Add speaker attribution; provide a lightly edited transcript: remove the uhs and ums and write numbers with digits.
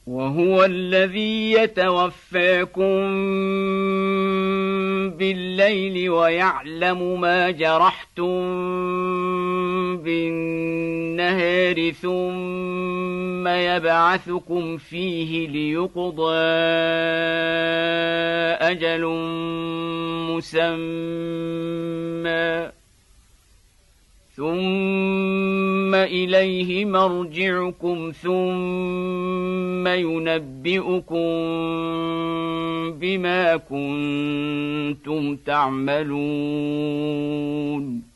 Speaker 1: وهو الذي يتوفاكم بالليل ويعلم ما جرحتم بالنهار ثم يبعثكم فيه ليقضى أجل مسمى ثم إليه مرجعكم ثم ينبئكم بما كنتم تعملون